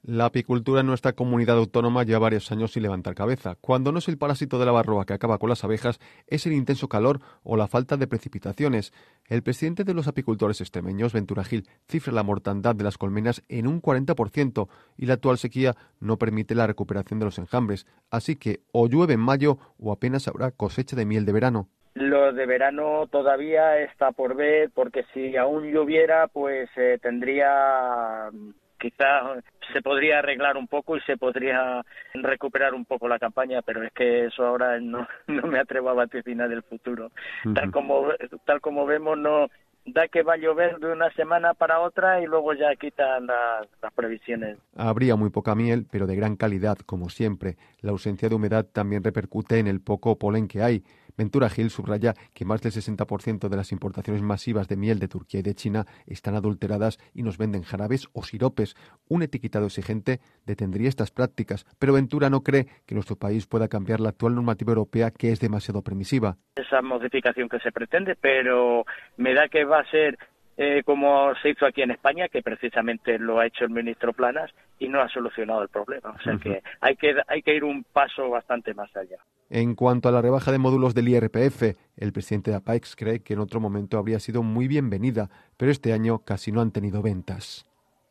La apicultura en nuestra comunidad autónoma lleva varios años sin levantar cabeza. Cuando no es el parásito de la varroa que acaba con las abejas, es el intenso calor o la falta de precipitaciones. El presidente de los apicultores extremeños, Ventura Gil, cifra la mortandad de las colmenas en un 40% y la actual sequía no permite la recuperación de los enjambres. Así que o llueve en mayo o apenas habrá cosecha de miel de verano. Lo de verano todavía está por ver, porque si aún lloviera, pues quizás se podría arreglar un poco y se podría recuperar un poco la campaña, pero es que eso ahora no me atrevo a vaticinar el futuro. Tal como vemos, no da que va a llover de una semana para otra y luego ya quitan las previsiones. Habría muy poca miel, pero de gran calidad, como siempre. La ausencia de humedad también repercute en el poco polen que hay. Ventura Gil subraya que más del 60% de las importaciones masivas de miel de Turquía y de China están adulteradas y nos venden jarabes o siropes. Un etiquetado exigente detendría estas prácticas, pero Ventura no cree que nuestro país pueda cambiar la actual normativa europea, que es demasiado permisiva. Esa modificación que se pretende, pero me da que va a ser como se hizo aquí en España, que precisamente lo ha hecho el ministro Planas y no ha solucionado el problema. O sea que hay que ir un paso bastante más allá. En cuanto a la rebaja de módulos del IRPF, el presidente de APAEX cree que en otro momento habría sido muy bienvenida, pero este año casi no han tenido ventas.